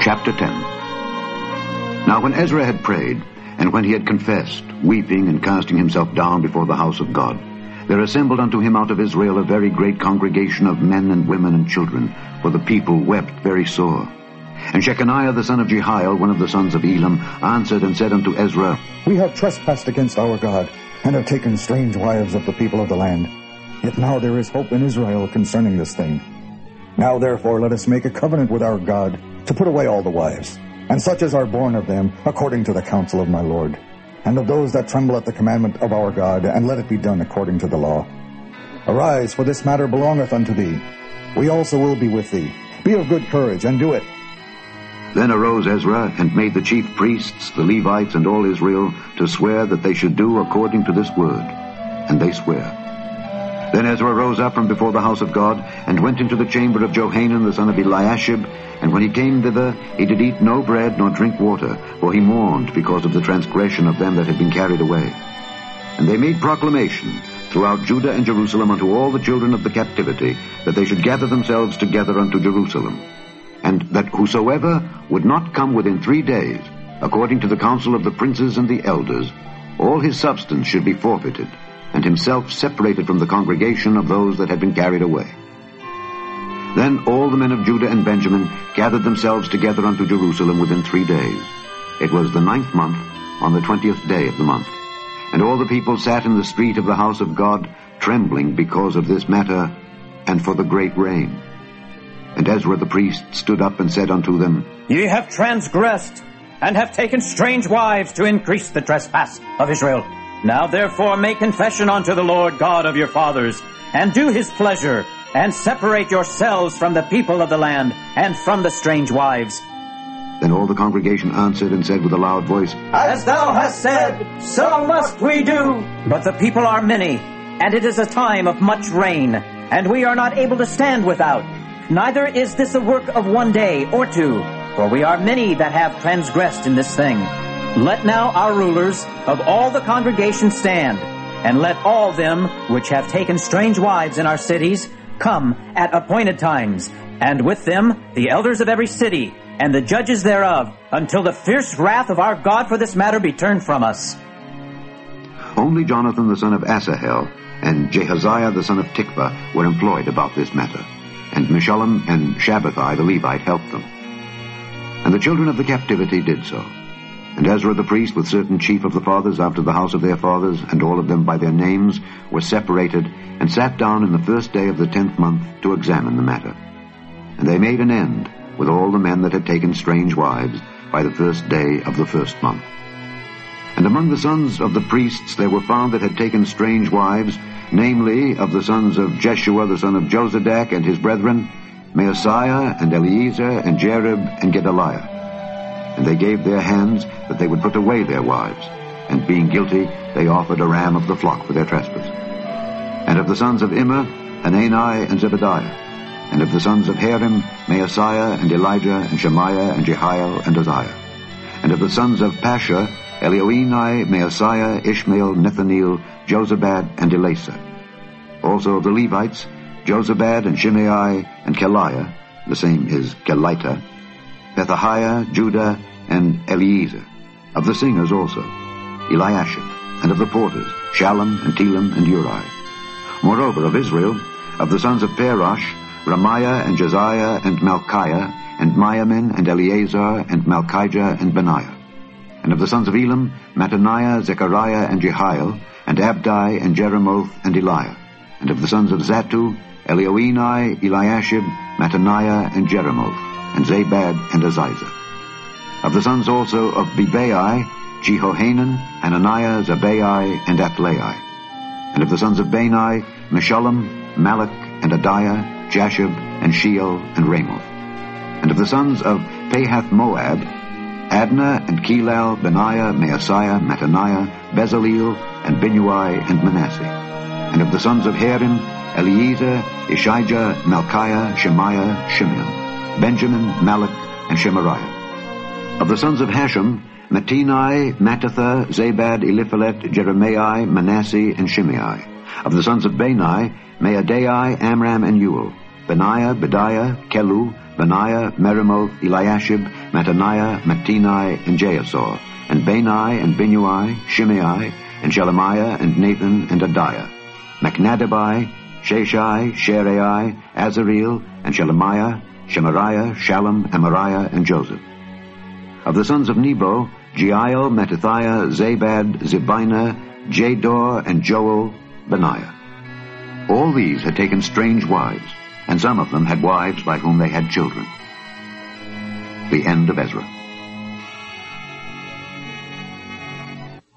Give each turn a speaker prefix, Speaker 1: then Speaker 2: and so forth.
Speaker 1: Chapter 10. Now when Ezra had prayed, and when he had confessed, weeping and casting himself down before the house of God, there assembled unto him out of Israel a very great congregation of men and women and children, for the people wept very sore. And Shechaniah the son of Jehiel, one of the sons of Elam, answered and said unto Ezra,
Speaker 2: We have trespassed against our God, and have taken strange wives of the people of the land. Yet now there is hope in Israel concerning this thing. Now therefore let us make a covenant with our God, to put away all the wives, and such as are born of them, according to the counsel of my Lord, and of those that tremble at the commandment of our God, and let it be done according to the law. Arise, for this matter belongeth unto thee. We also will be with thee. Be of good courage, and do it.
Speaker 1: Then arose Ezra, and made the chief priests, the Levites, and all Israel, to swear that they should do according to this word. And they sware. Then Ezra rose up from before the house of God, and went into the chamber of Johanan the son of Eliashib, and when he came thither, he did eat no bread nor drink water, for he mourned because of the transgression of them that had been carried away. And they made proclamation throughout Judah and Jerusalem unto all the children of the captivity, that they should gather themselves together unto Jerusalem, and that whosoever would not come within 3 days, according to the counsel of the princes and the elders, all his substance should be forfeited, and himself separated from the congregation of those that had been carried away. Then all the men of Judah and Benjamin gathered themselves together unto Jerusalem within 3 days. It was the 9th month, on the 20th day of the month. And all the people sat in the street of the house of God, trembling because of this matter, and for the great rain. And Ezra the priest stood up and said unto them,
Speaker 3: Ye have transgressed, and have taken strange wives to increase the trespass of Israel. Now therefore make confession unto the Lord God of your fathers, and do his pleasure, and separate yourselves from the people of the land, and from the strange wives.
Speaker 1: Then all the congregation answered and said with a loud voice,
Speaker 3: As thou hast said, so must we do. But the people are many, and it is a time of much rain, and we are not able to stand without. Neither is this a work of 1 day or 2, for we are many that have transgressed in this thing. Let now our rulers of all the congregation stand, and let all them which have taken strange wives in our cities come at appointed times, and with them the elders of every city, and the judges thereof, until the fierce wrath of our God for this matter be turned from us.
Speaker 1: Only Jonathan the son of Asahel and Jehaziah the son of Tikvah were employed about this matter, and Meshullam and Shabbathai the Levite helped them. And the children of the captivity did so. And Ezra the priest, with certain chief of the fathers after the house of their fathers, and all of them by their names, were separated, and sat down in the first day of the 10th month to examine the matter. And they made an end with all the men that had taken strange wives by the first day of the first month. And among the sons of the priests there were found that had taken strange wives, namely of the sons of Jeshua the son of Jozadak and his brethren, Maaseiah and Eliezer and Jerib and Gedaliah. And they gave their hands that they would put away their wives, and being guilty, they offered a ram of the flock for their trespass. And of the sons of Immer, Hanani and Zebediah. And of the sons of Harim, Maaseiah and Elijah and Shemaiah and Jehiel and Uzziah. And of the sons of Pasha, Elioenai, Maaseiah, Ishmael, Nethaneel, Jozabad, and Elasa. Also of the Levites, Jozabad and Shimei and Keliah, the same is Kelita, Pethahiah, Judah, and Eliezer. Of the singers also, Eliashib. And of the porters, Shallum and Telem and Uri. Moreover, of Israel, of the sons of Perosh, Ramiah and Josiah and Malchiah, and Miamin and Eleazar and Malchijah and Benaiah. And of the sons of Elam, Mattaniah, Zechariah, and Jehiel, and Abdi, and Jeremoth, and Eliah. And of the sons of Zatu, Elioenai, Eliashib, Mattaniah, and Jeremoth, and Zabad, and Aziza. Of the sons also of Bebai, Jehohanan, Hananiah, Zabai, and Athlai. And of the sons of Bani, Meshullam, Malach, and Adiah, Jashub, and Sheol, and Ramoth. And of the sons of Pahath Moab, Adnah, and Kelal, Benaiah, Maaseiah, Mattaniah, Bezaleel, and Binnui, and Manasseh. And of the sons of Harim, Eliezer, Ishijah, Malchiah, Shemaiah, Shimeon, Benjamin, Malach, and Shemariah. Of the sons of Hashem, Mattini, Mattatha, Zabad, Eliphalet, Jeremiah, Manasseh, and Shimei. Of the sons of Bani, Maadai, Amram, and Uel, Benaiah, Bediah, Kelu, Benaiah, Meremoth, Eliashib, Mattaniah, Mattenai, and Jaasor, and Bani, and Binnui, Shimei, and Shelemiah, and Nathan, and Adiah, Machnadabai, Sheshai, Sherai, Azareel, and Shelemiah, Shemariah, Shallum, Amariah, and Joseph. Of the sons of Nebo, Jeiel, Mattithiah, Zabad, Zebina, Jador, and Joel, Benaiah. All these had taken strange wives, and some of them had wives by whom they had children. The end of Ezra.